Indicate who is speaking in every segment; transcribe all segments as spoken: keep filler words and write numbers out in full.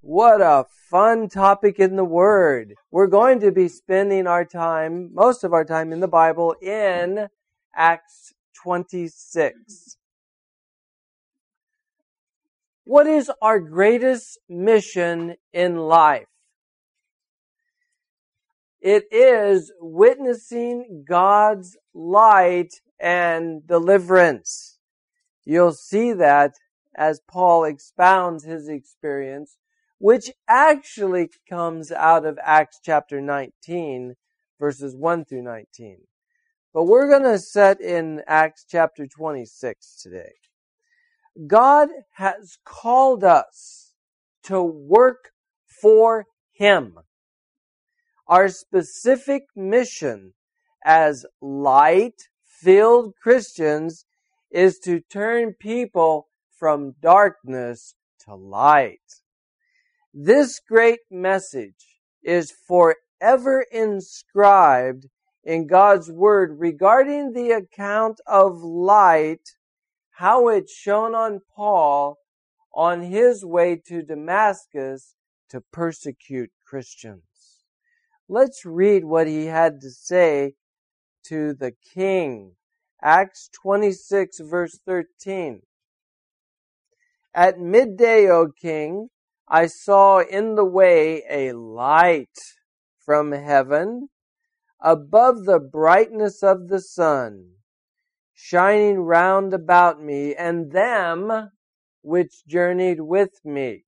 Speaker 1: What a fun topic in the Word. We're going to be spending our time, most of our time in the Bible, in Acts twenty-six. What is our greatest mission in life? It is witnessing God's light and deliverance. You'll see that as Paul expounds his experience, which actually comes out of Acts chapter nineteen, verses one through nineteen. But we're going to set in Acts chapter twenty-six today. God has called us to work for Him. Our specific mission as light-filled Christians is to turn people from darkness to light. This great message is forever inscribed in God's Word regarding the account of light, how it shone on Paul on his way to Damascus to persecute Christians. Let's read what he had to say to the king. Acts twenty-six, verse thirteen. At midday, O king, I saw in the way a light from heaven, above the brightness of the sun, shining round about me and them which journeyed with me.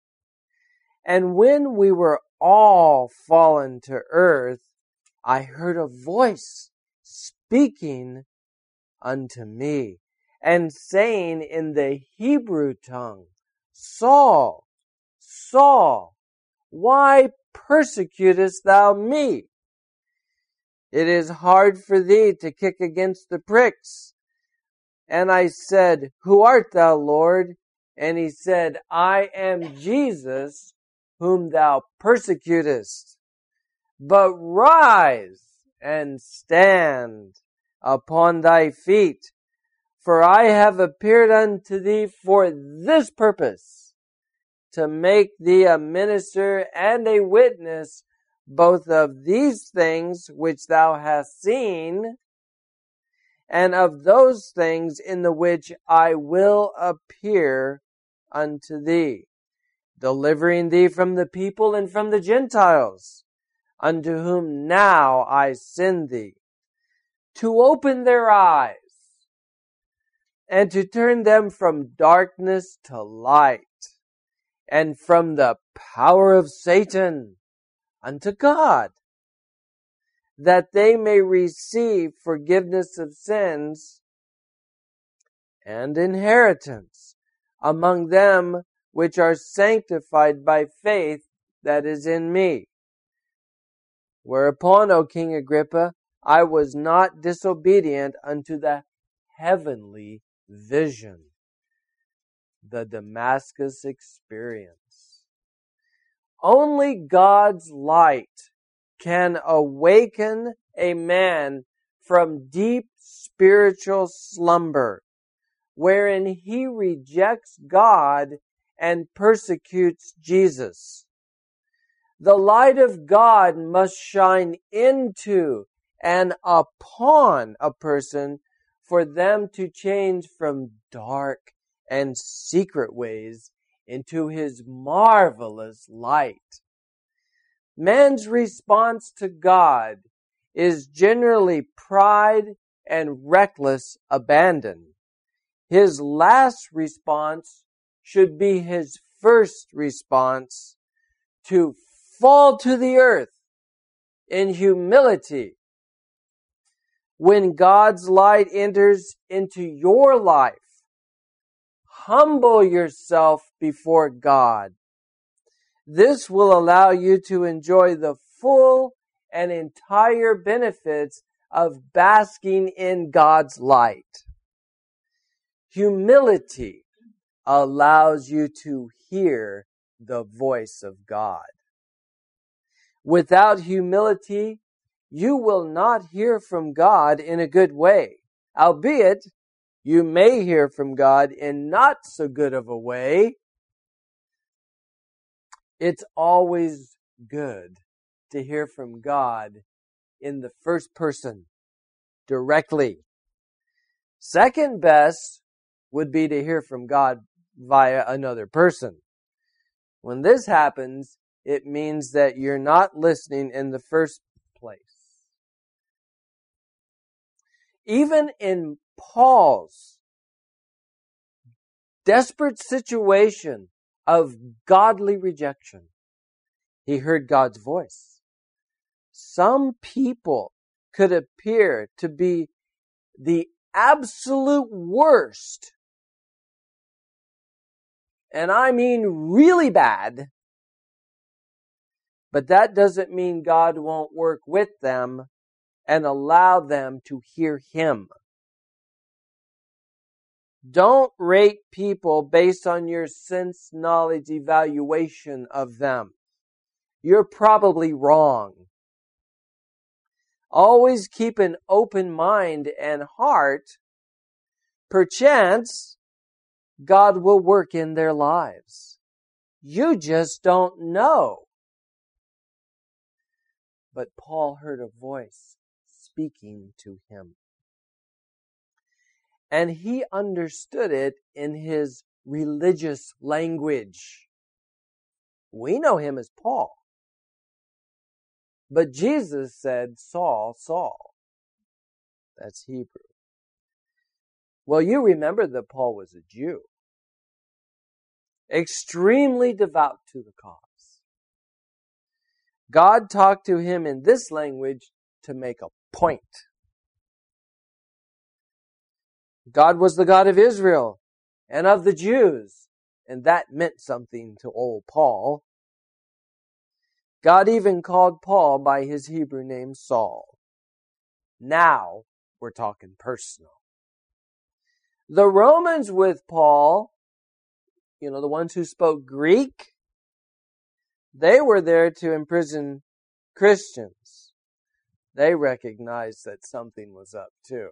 Speaker 1: And when we were all fallen to earth, I heard a voice speaking unto me, and saying in the Hebrew tongue, Saul, Saul, why persecutest thou me? It is hard for thee to kick against the pricks. And I said, Who art thou, Lord? And he said, I am Jesus, whom thou persecutest. But rise and stand upon thy feet, for I have appeared unto thee for this purpose, to make thee a minister and a witness both of these things which thou hast seen, and of those things in the which I will appear unto thee, delivering thee from the people and from the Gentiles, unto whom now I send thee, to open their eyes, and to turn them from darkness to light, and from the power of Satan unto God, that they may receive forgiveness of sins and inheritance among them which are sanctified by faith that is in me. Whereupon, O King Agrippa, I was not disobedient unto the heavenly vision, the Damascus experience. Only God's light can awaken a man from deep spiritual slumber, wherein he rejects God and persecutes Jesus. The light of God must shine into and upon a person for them to change from dark and secret ways into His marvelous light. Man's response to God is generally pride and reckless abandon. His last response should be his first response, to fall to the earth in humility. When God's light enters into your life, humble yourself before God. This will allow you to enjoy the full and entire benefits of basking in God's light. Humility allows you to hear the voice of God. Without humility, you will not hear from God in a good way, albeit you may hear from God in not so good of a way. It's always good to hear from God in the first person, directly. Second best would be to hear from God via another person. When this happens, it means that you're not listening in the first place. Even in Paul's desperate situation of godly rejection, he heard God's voice. Some people could appear to be the absolute worst, and I mean really bad, but that doesn't mean God won't work with them and allow them to hear Him. Don't rate people based on your sense knowledge evaluation of them. You're probably wrong. Always keep an open mind and heart. Perchance, God will work in their lives. You just don't know. But Paul heard a voice speaking to him. And he understood it in his religious language. We know him as Paul. But Jesus said, Saul, Saul. That's Hebrew. Well, you remember that Paul was a Jew. Extremely devout to the cause. God talked to him in this language to make a point. God was the God of Israel and of the Jews, and that meant something to old Paul. God even called Paul by his Hebrew name Saul. Now we're talking personal. The Romans with Paul, you know, the ones who spoke Greek, they were there to imprison Christians. They recognized that something was up too.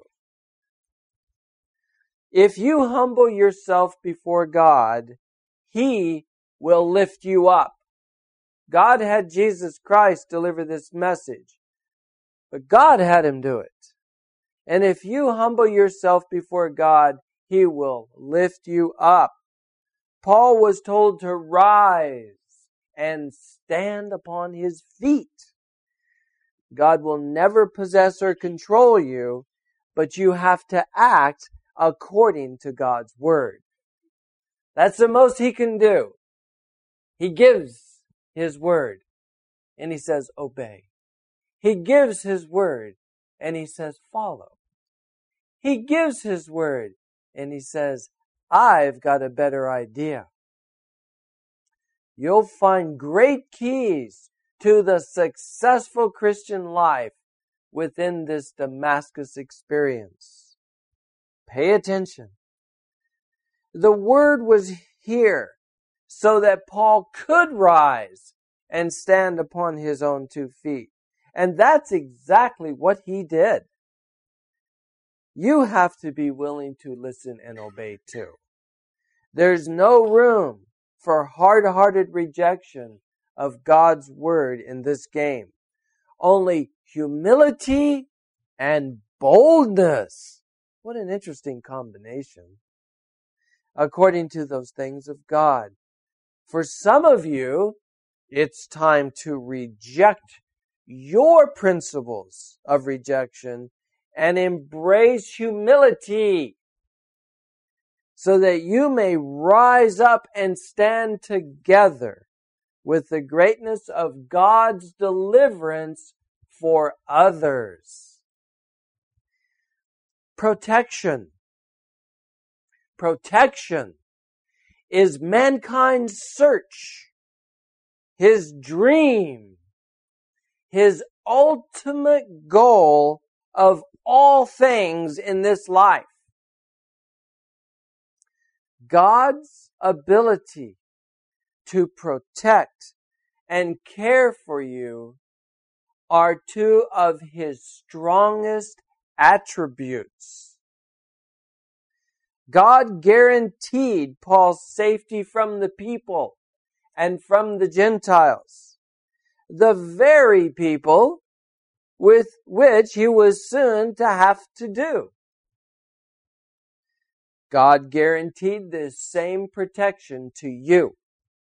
Speaker 1: If you humble yourself before God, He will lift you up. God had Jesus Christ deliver this message, but God had Him do it. And if you humble yourself before God, He will lift you up. Paul was told to rise and stand upon his feet. God will never possess or control you, but you have to act according to God's word. That's the most He can do. He gives His word, and He says, obey. He gives His word, and He says, follow. He gives His word, and He says, I've got a better idea. You'll find great keys to the successful Christian life within this Damascus experience. Pay attention. The word was here so that Paul could rise and stand upon his own two feet. And that's exactly what he did. You have to be willing to listen and obey too. There's no room for hard-hearted rejection of God's word in this game. Only humility and boldness. What an interesting combination. According to those things of God. For some of you, it's time to reject your principles of rejection and embrace humility so that you may rise up and stand together with the greatness of God's deliverance for others. Protection. Protection is mankind's search, his dream, his ultimate goal of all things in this life. God's ability to protect and care for you are two of His strongest attributes. God guaranteed Paul's safety from the people and from the Gentiles, the very people with which he was soon to have to do. God guaranteed this same protection to you.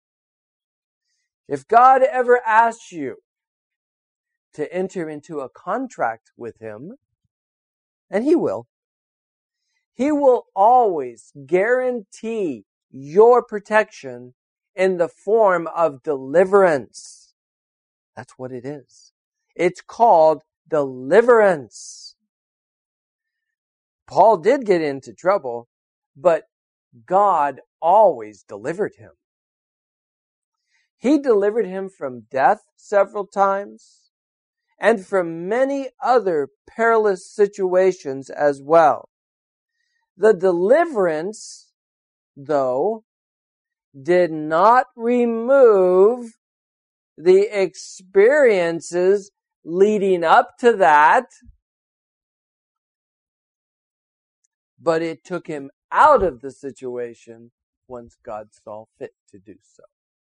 Speaker 1: If God ever asks you to enter into a contract with him, and he will, he will always guarantee your protection in the form of deliverance. That's what it is. It's called deliverance. Paul did get into trouble, but God always delivered him. He delivered him from death several times and from many other perilous situations as well. The deliverance, though, did not remove the experiences leading up to that, but it took him out of the situation once God saw fit to do so.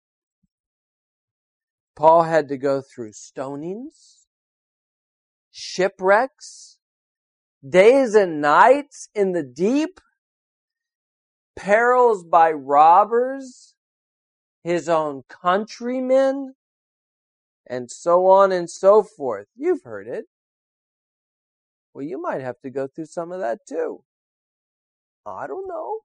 Speaker 1: Paul had to go through stonings, shipwrecks, days and nights in the deep, perils by robbers, his own countrymen, and so on and so forth. You've heard it. Well, you might have to go through some of that too. I don't know.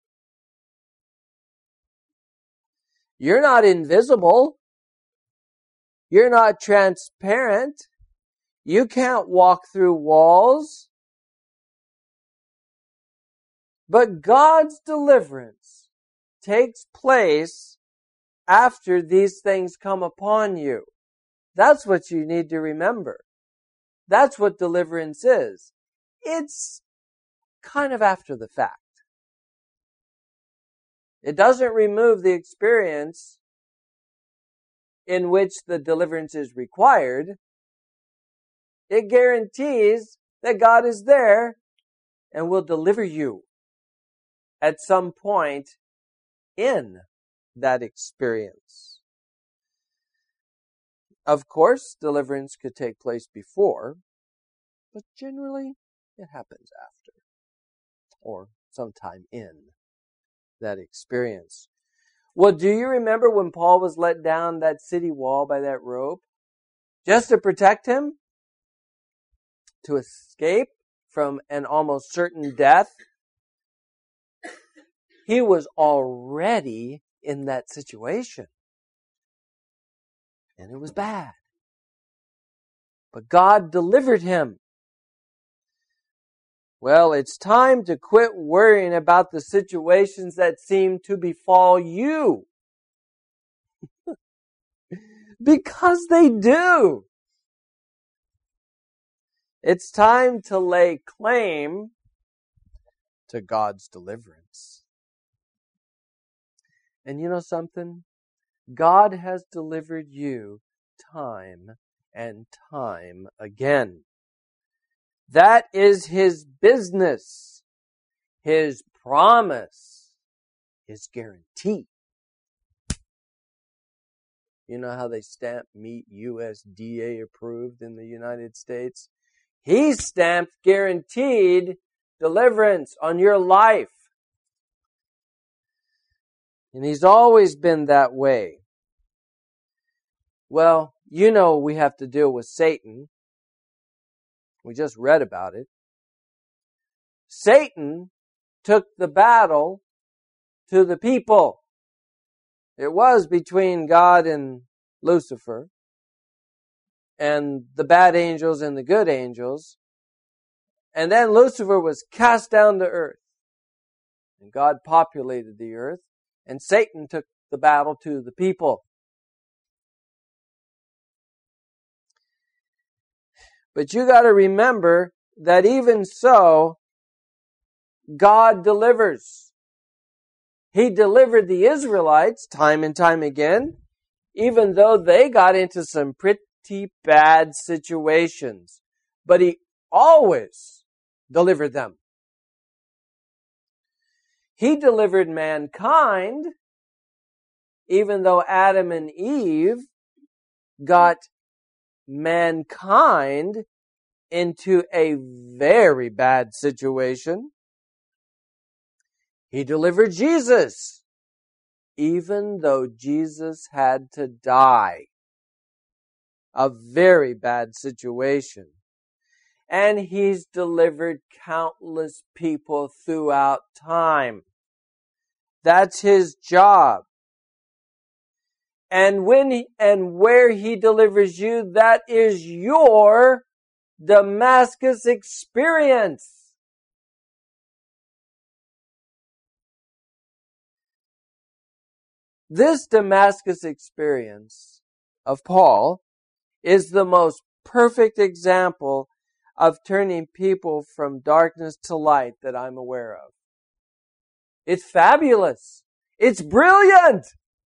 Speaker 1: You're not invisible. You're not transparent. You can't walk through walls. But God's deliverance takes place after these things come upon you. That's what you need to remember. That's what deliverance is. It's kind of after the fact. It doesn't remove the experience in which the deliverance is required. It guarantees that God is there and will deliver you at some point in that experience. Of course, deliverance could take place before, but generally it happens after or sometime in that experience. Well, do you remember when Paul was let down that city wall by that rope? Just to protect him? To escape from an almost certain death? He was already in that situation. And it was bad. But God delivered him. Well, it's time to quit worrying about the situations that seem to befall you. Because they do. It's time to lay claim to God's deliverance. And you know something? God has delivered you time and time again. That is His business, His promise, His guarantee. You know how they stamp meat U S D A approved in the United States? He stamped guaranteed deliverance on your life. And He's always been that way. Well, you know we have to deal with Satan. We just read about it. Satan took the battle to the people. It was between God and Lucifer, and the bad angels and the good angels. And then Lucifer was cast down to earth. And God populated the earth. And Satan took the battle to the people. But you got to remember that even so, God delivers. He delivered the Israelites time and time again, even though they got into some pretty bad situations. But He always delivered them. He delivered mankind even though Adam and Eve got mankind into a very bad situation, He delivered Jesus, even though Jesus had to die. A very bad situation. And He's delivered countless people throughout time. That's His job. And when he, and where He delivers you, that is your Damascus experience. This Damascus experience of Paul is the most perfect example of turning people from darkness to light that I'm aware of. It's fabulous. It's brilliant.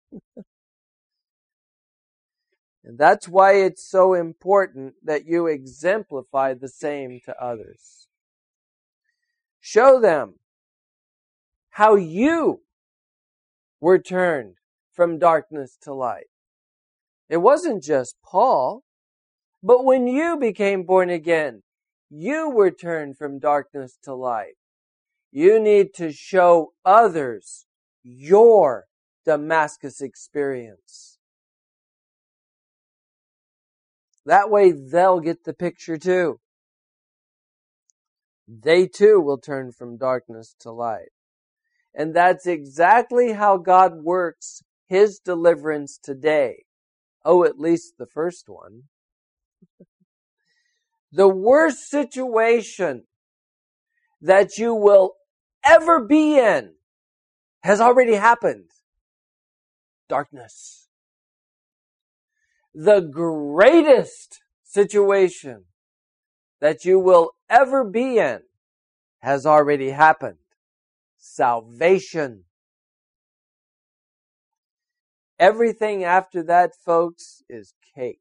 Speaker 1: And that's why it's so important that you exemplify the same to others. Show them how you were turned from darkness to light. It wasn't just Paul, but when you became born again, you were turned from darkness to light. You need to show others your Damascus experience. That way they'll get the picture too. They too will turn from darkness to light. And that's exactly how God works His deliverance today. Oh, at least the first one. The worst situation that you will ever be in has already happened. Darkness. The greatest situation that you will ever be in has already happened. Salvation. Everything after that, folks, is cake.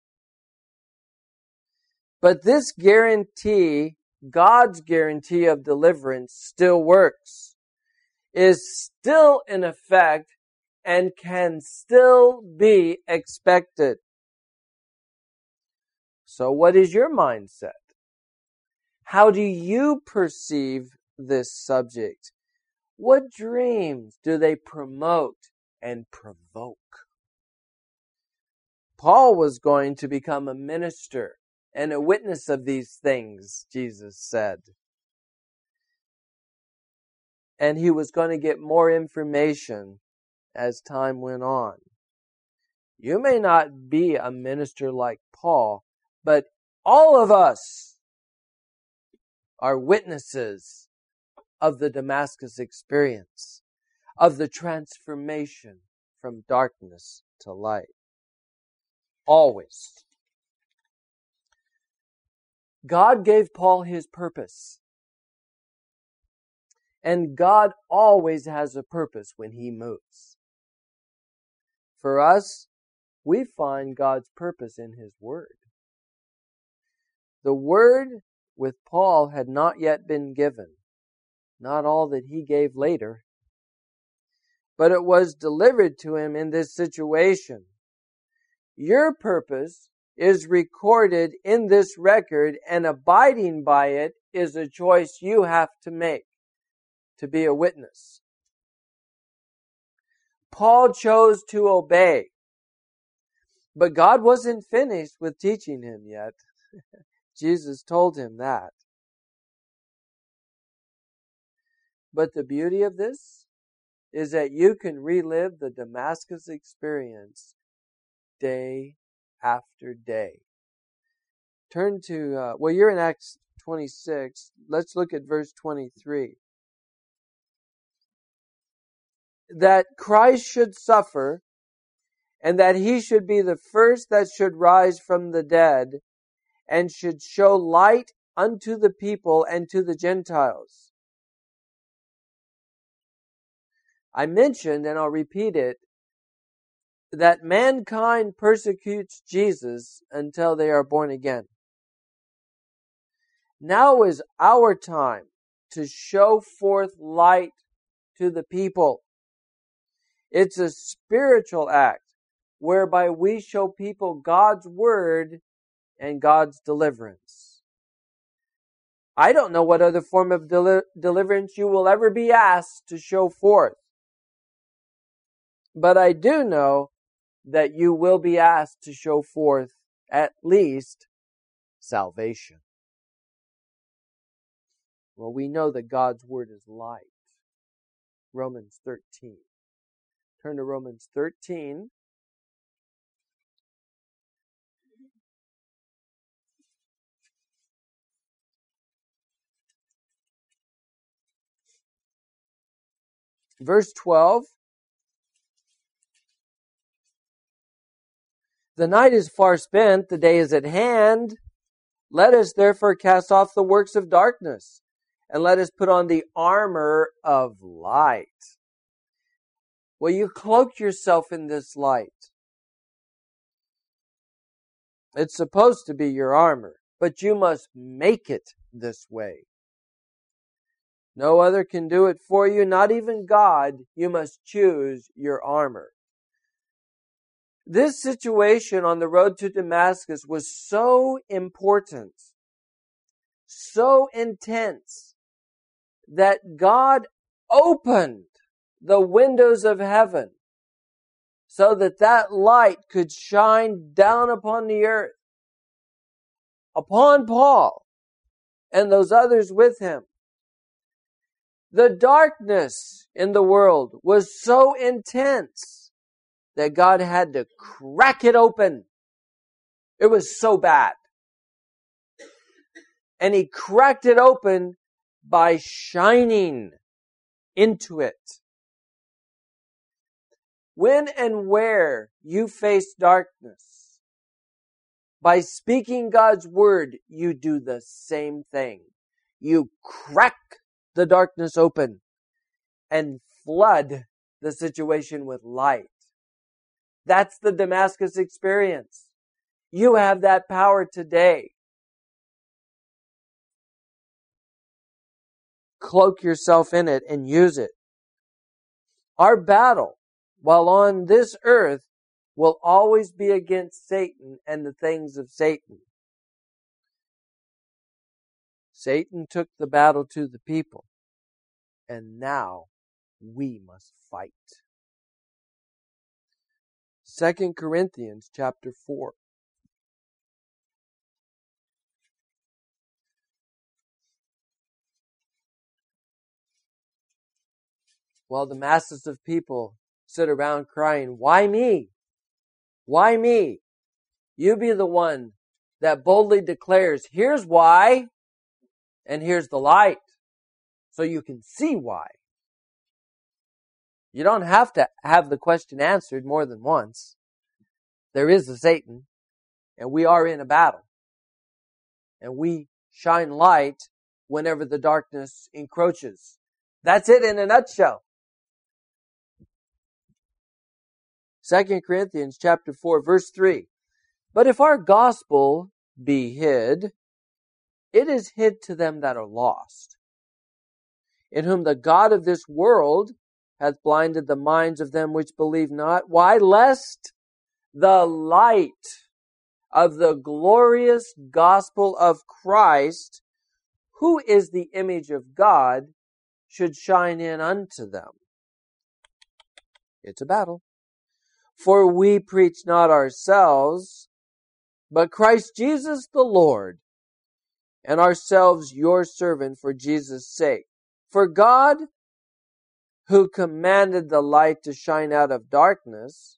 Speaker 1: But this guarantee, God's guarantee of deliverance, still works, is still in effect, and can still be expected. So what is your mindset? How do you perceive this subject? What dreams do they promote and provoke? Paul was going to become a minister and a witness of these things, Jesus said. And he was going to get more information as time went on. You may not be a minister like Paul, but all of us are witnesses of the Damascus experience, of the transformation from darkness to light. Always. God gave Paul his purpose. And God always has a purpose when He moves. For us, we find God's purpose in His Word. The Word with Paul had not yet been given, not all that he gave later, but it was delivered to him in this situation. Your purpose is recorded in this record, and abiding by it is a choice you have to make to be a witness. Paul chose to obey, but God wasn't finished with teaching him yet. Jesus told him that. But the beauty of this is that you can relive the Damascus experience day after day. Turn to, uh, well, you're in Acts twenty-six. Let's look at verse twenty-three. That Christ should suffer, and that He should be the first that should rise from the dead, and should show light unto the people and to the Gentiles. I mentioned, and I'll repeat it, that mankind persecutes Jesus until they are born again. Now is our time to show forth light to the people. It's a spiritual act whereby we show people God's word and God's deliverance. I don't know what other form of deli- deliverance you will ever be asked to show forth. But I do know that you will be asked to show forth at least salvation. Well, we know that God's word is light. Romans thirteen. Turn to Romans thirteen. Verse twelve. The night is far spent, the day is at hand. Let us therefore cast off the works of darkness, and let us put on the armor of light. Well, you cloak yourself in this light. It's supposed to be your armor, but you must make it this way. No other can do it for you, not even God. You must choose your armor. This situation on the road to Damascus was so important, so intense, that God opened the windows of heaven so that that light could shine down upon the earth, upon Paul and those others with him. The darkness in the world was so intense that God had to crack it open. It was so bad. And He cracked it open by shining into it. When and where you face darkness, by speaking God's word, you do the same thing. You crack the darkness open and flood the situation with light. That's the Damascus experience. You have that power today. Cloak yourself in it and use it. Our battle, while on this earth, will always be against Satan and the things of Satan. Satan took the battle to the people, and now we must fight. Second Corinthians chapter four. While the masses of people sit around crying, "Why me? Why me?" You be the one that boldly declares, "Here's why, and here's the light," so you can see why. You don't have to have the question answered more than once. There is a Satan, and we are in a battle. And we shine light whenever the darkness encroaches. That's it in a nutshell. Second Corinthians chapter four, verse three. But if our gospel be hid, it is hid to them that are lost, in whom the God of this world hath blinded the minds of them which believe not. Why? Lest the light of the glorious gospel of Christ, who is the image of God, should shine in unto them. It's a battle. For we preach not ourselves, but Christ Jesus the Lord, and ourselves your servant for Jesus' sake. For God, who commanded the light to shine out of darkness,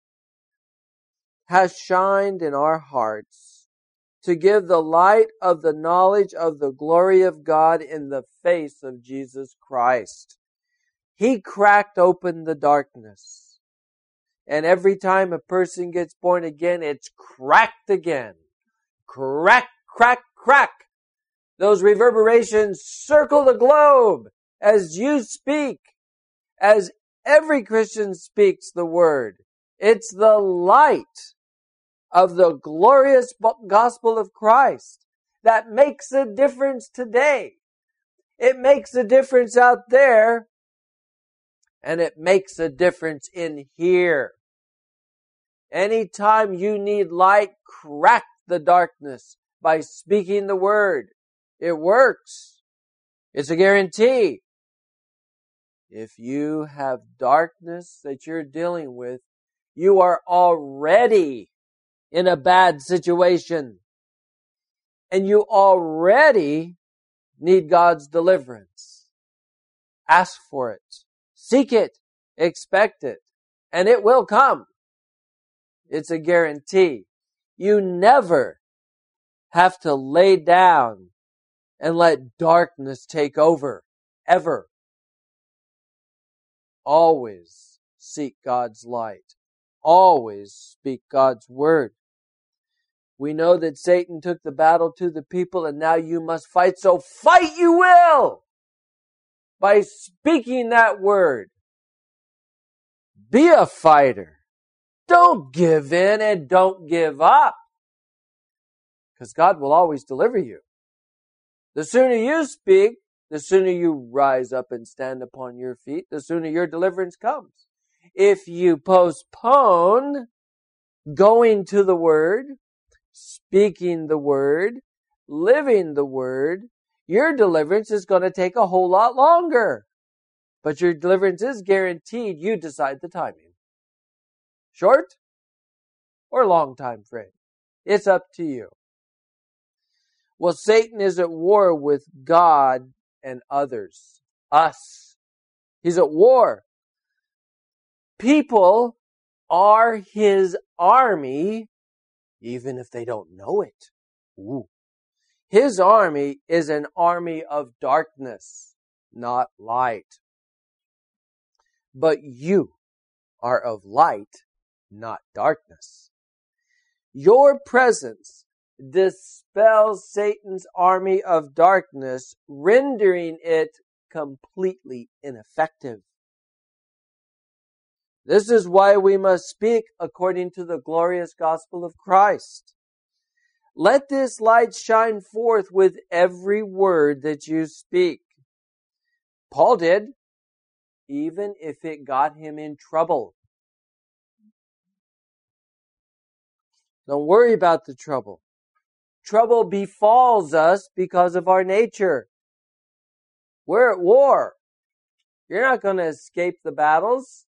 Speaker 1: has shined in our hearts to give the light of the knowledge of the glory of God in the face of Jesus Christ. He cracked open the darkness. And every time a person gets born again, it's cracked again. Crack, crack, crack. Those reverberations circle the globe as you speak, as every Christian speaks the word. It's the light of the glorious gospel of Christ that makes a difference today. It makes a difference out there, And it makes a difference in here. Anytime you need light, crack the darkness by speaking the word. It works. It's a guarantee. If you have darkness that you're dealing with, you are already in a bad situation. And you already need God's deliverance. Ask for it. Seek it. Expect it. And it will come. It's a guarantee. You never have to lay down and let darkness take over. Ever. Always seek God's light. Always speak God's word. We know that Satan took the battle to the people, and now you must fight. So fight you will by speaking that word. Be a fighter. Don't give in and don't give up. Because God will always deliver you. The sooner you speak, the sooner you rise up and stand upon your feet, the sooner your deliverance comes. If you postpone going to the word, speaking the word, living the word, your deliverance is going to take a whole lot longer. But your deliverance is guaranteed. You decide the timing. Short or long time frame. It's up to you. Well, Satan is at war with God and others. Us. He's at war. People are his army, even if they don't know it. Ooh. His army is an army of darkness, not light. But you are of light, not darkness. Your presence dispels Satan's army of darkness, rendering it completely ineffective. This is why we must speak according to the glorious gospel of Christ. Let this light shine forth with every word that you speak. Paul did, even if it got him in trouble. Don't worry about the trouble. Trouble befalls us because of our nature. We're at war. You're not going to escape the battles.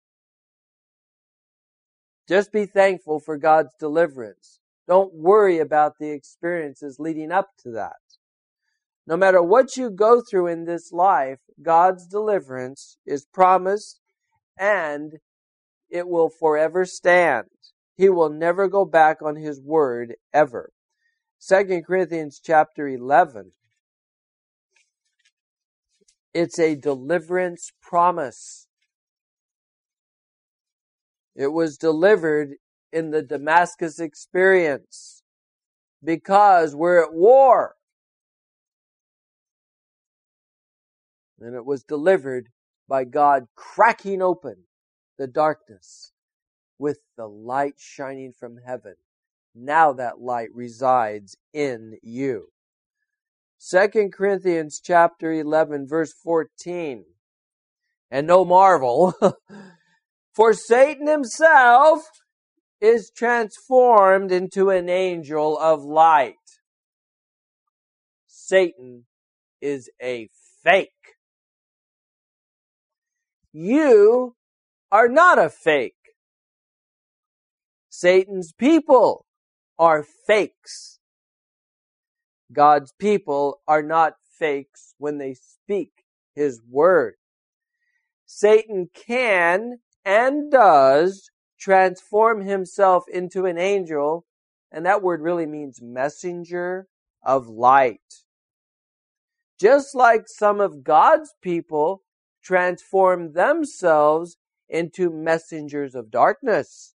Speaker 1: Just be thankful for God's deliverance. Don't worry about the experiences leading up to that. No matter what you go through in this life, God's deliverance is promised and it will forever stand. He will never go back on His word ever. Second Corinthians chapter eleven. It's a deliverance promise. It was delivered in the Damascus experience because we're at war. And it was delivered by God cracking open the darkness with the light shining from heaven. Now that light resides in you. Second Corinthians chapter eleven verse fourteen. And no marvel, for Satan himself is transformed into an angel of light. Satan is a fake. You are not a fake. Satan's people are fakes. God's people are not fakes when they speak His word. Satan can and does transform himself into an angel, and that word really means messenger of light. Just like some of God's people transform themselves into messengers of darkness.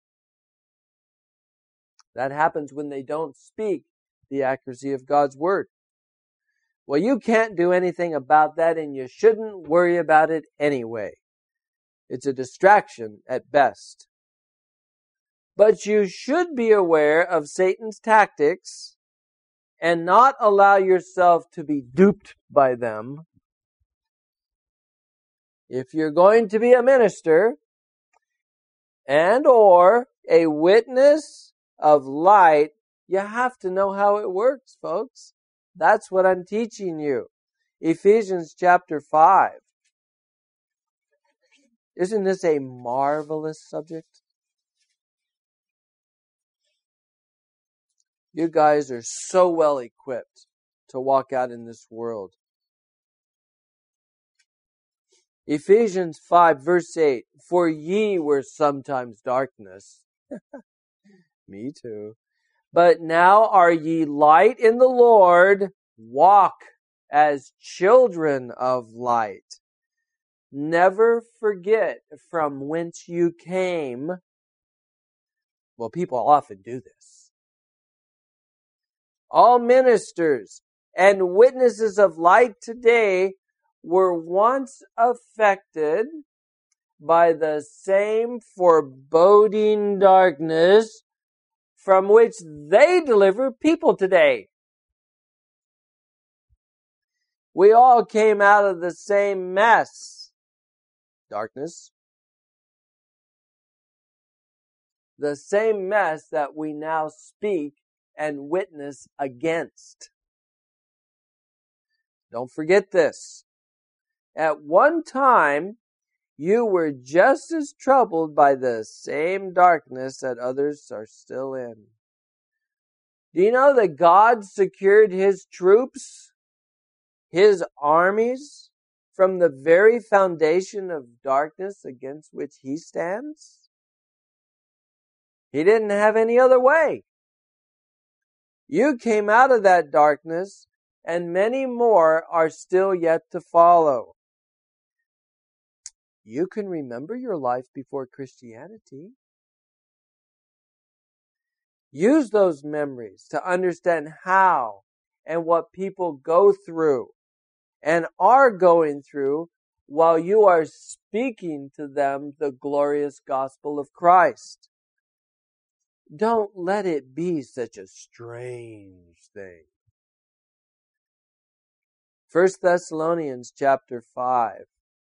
Speaker 1: That happens when they don't speak the accuracy of God's word. Well, you can't do anything about that, and you shouldn't worry about it anyway. It's a distraction at best. But you should be aware of Satan's tactics and not allow yourself to be duped by them. If you're going to be a minister and or a witness of light, you have to know how it works, folks. That's what I'm teaching you. Ephesians chapter five. Isn't this a marvelous subject? You guys are so well equipped to walk out in this world. Ephesians five verse eight, for ye were sometimes darkness. Me too. But now are ye light in the Lord. Walk as children of light. Never forget from whence you came. Well, people often do this. All ministers and witnesses of light today were once affected by the same foreboding darkness from which they deliver people today. We all came out of the same mess. Darkness. The same mess that we now speak and witness against. Don't forget this. At one time, you were just as troubled by the same darkness that others are still in. Do you know that God secured His troops, His armies, from the very foundation of darkness against which He stands? He didn't have any other way. You came out of that darkness, and many more are still yet to follow. You can remember your life before Christianity. Use those memories to understand how and what people go through and are going through while you are speaking to them the glorious gospel of Christ. Don't let it be such a strange thing. First Thessalonians chapter five.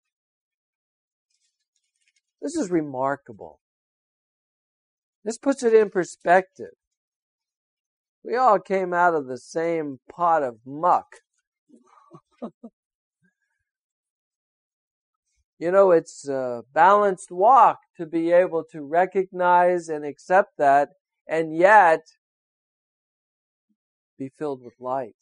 Speaker 1: This is remarkable. This puts it in perspective. We all came out of the same pot of muck. You know, it's a balanced walk to be able to recognize and accept that, and yet be filled with light.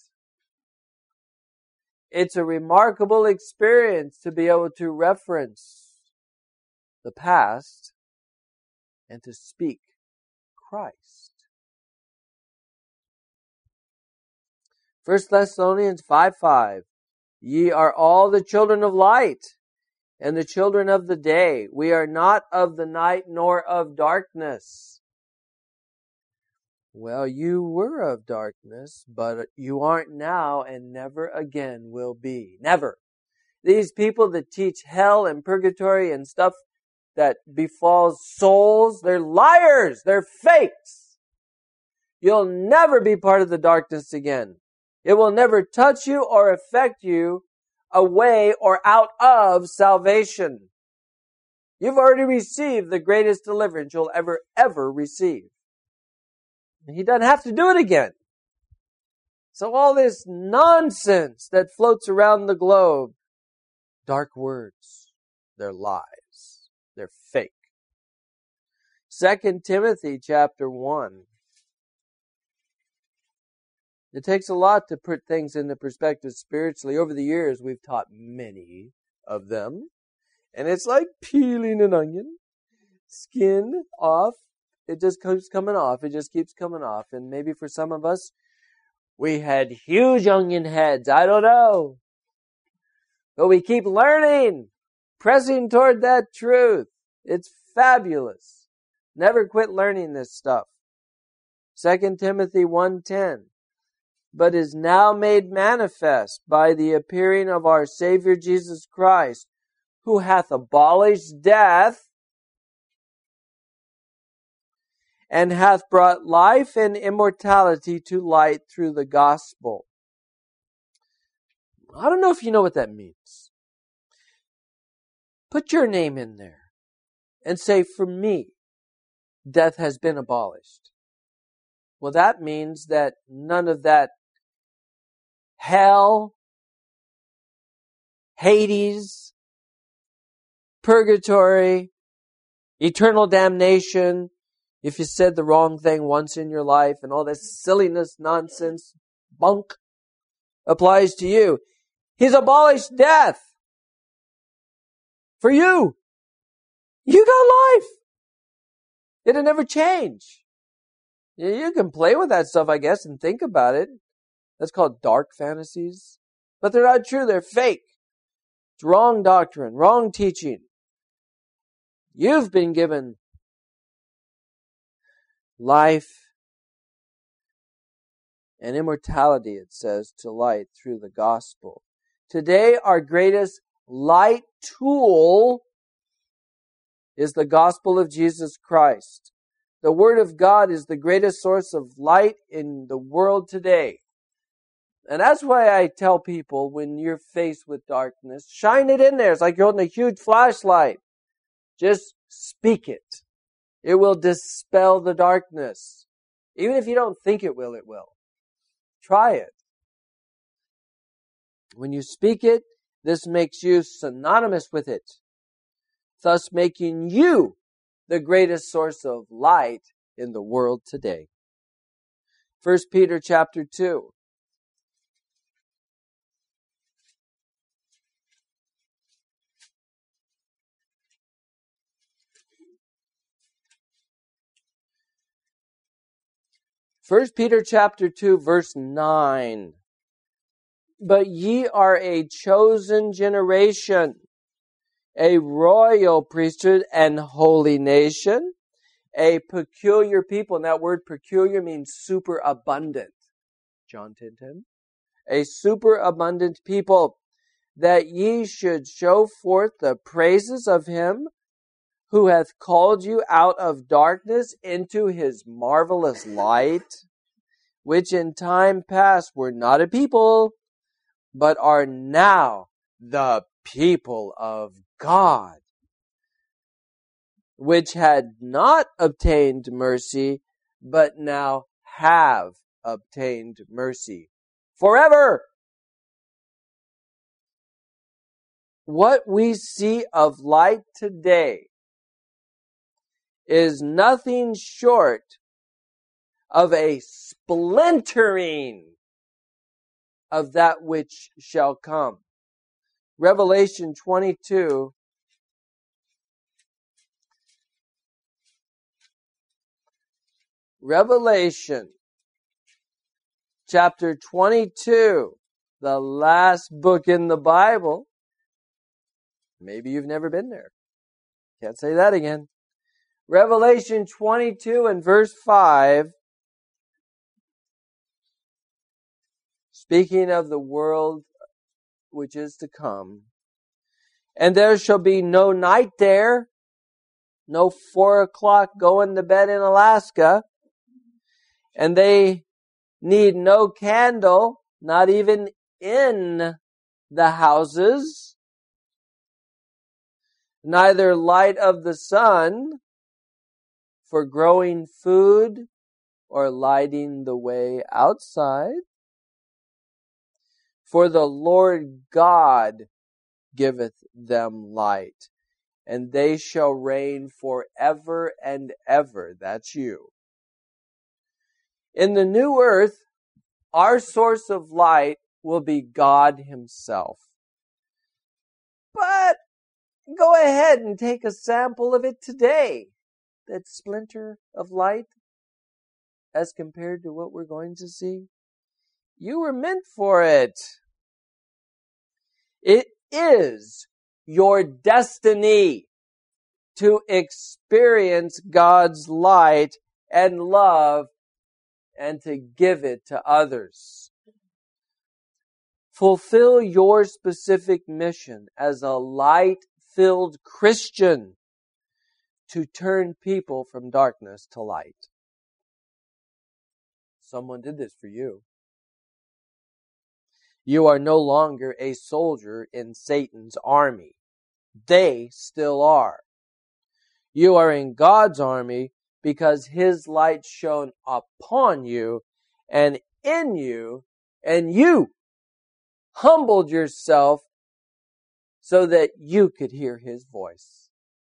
Speaker 1: It's a remarkable experience to be able to reference the past and to speak Christ. First Thessalonians five five. Ye are all the children of light and the children of the day. We are not of the night nor of darkness. Well, you were of darkness, but you aren't now and never again will be. Never. These people that teach hell and purgatory and stuff that befalls souls, they're liars. They're fakes. You'll never be part of the darkness again. It will never touch you or affect you away or out of salvation. You've already received the greatest deliverance you'll ever, ever receive. And He doesn't have to do it again. So all this nonsense that floats around the globe, dark words, they're lies. They're fake. Second Timothy chapter one. It takes a lot to put things into perspective spiritually. Over the years, we've taught many of them. And it's like peeling an onion. Skin off. It just keeps coming off. It just keeps coming off. And maybe for some of us, we had huge onion heads. I don't know. But we keep learning. Pressing toward that truth. It's fabulous. Never quit learning this stuff. Second Timothy one ten. But is now made manifest by the appearing of our Savior Jesus Christ, who hath abolished death, and hath brought life and immortality to light through the gospel. I don't know if you know what that means. Put your name in there and say, for me, death has been abolished. Well, that means that none of that hell, Hades, purgatory, eternal damnation, if you said the wrong thing once in your life and all this silliness, nonsense, bunk applies to you. He's abolished death for you. You got life. It'll never change. You can play with that stuff, I guess, and think about it. That's called dark fantasies. But they're not true. They're fake. It's wrong doctrine, wrong teaching. You've been given life and immortality, it says, to light through the gospel. Today, our greatest light tool is the gospel of Jesus Christ. The Word of God is the greatest source of light in the world today. And that's why I tell people, when you're faced with darkness, shine it in there. It's like you're holding a huge flashlight. Just speak it. It will dispel the darkness. Even if you don't think it will, it will. Try it. When you speak it, this makes you synonymous with it, thus making you the greatest source of light in the world today. First Peter chapter two. First Peter chapter two, verse nine. But ye are a chosen generation, a royal priesthood and holy nation, a peculiar people. And that word peculiar means superabundant. John ten ten. A superabundant people, that ye should show forth the praises of him who hath called you out of darkness into his marvelous light, which in time past were not a people, but are now the people of God, which had not obtained mercy, but now have obtained mercy forever. What we see of light today is nothing short of a splintering of that which shall come. Revelation twenty-two, Revelation chapter twenty-two, the last book in the Bible. Maybe you've never been there. Can't say that again. Revelation twenty-two and verse five. Speaking of the world which is to come. And there shall be no night there, no four o'clock going to bed in Alaska. And they need no candle, not even in the houses. Neither light of the sun for growing food or lighting the way outside. For the Lord God giveth them light, and they shall reign forever and ever. That's you. In the new earth, our source of light will be God himself. But go ahead and take a sample of it today. That splinter of light as compared to what we're going to see. You were meant for it. It is your destiny to experience God's light and love and to give it to others. Fulfill your specific mission as a light-filled Christian to turn people from darkness to light. Someone did this for you. You are no longer a soldier in Satan's army. They still are. You are in God's army because His light shone upon you and in you, and you humbled yourself so that you could hear His voice.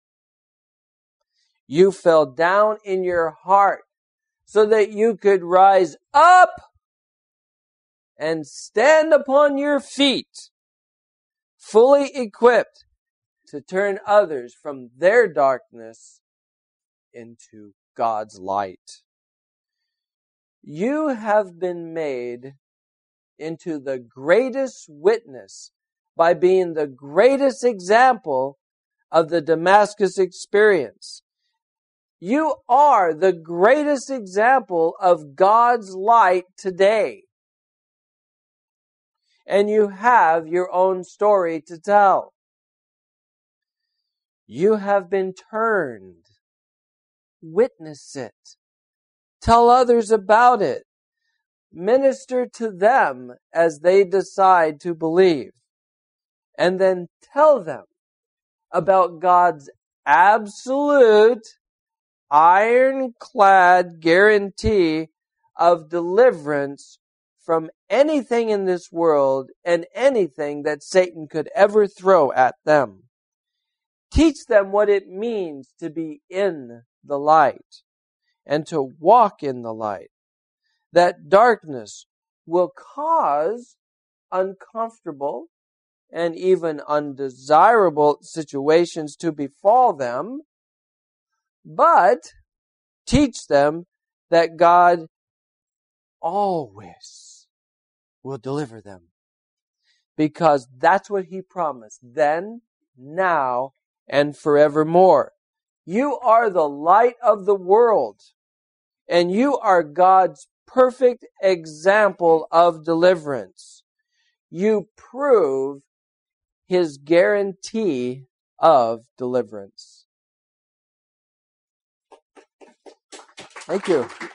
Speaker 1: You fell down in your heart so that you could rise up and stand upon your feet, fully equipped to turn others from their darkness into God's light. You have been made into the greatest witness by being the greatest example of the Damascus experience. You are the greatest example of God's light today. And you have your own story to tell. You have been turned. Witness it. Tell others about it. Minister to them as they decide to believe. And then tell them about God's absolute, ironclad guarantee of deliverance from anything in this world and anything that Satan could ever throw at them. Teach them what it means to be in the light and to walk in the light. That darkness will cause uncomfortable and even undesirable situations to befall them, but teach them that God always will deliver them. Because that's what He promised then, now, and forevermore. You are the light of the world, and you are God's perfect example of deliverance. You prove His guarantee of deliverance. Thank you.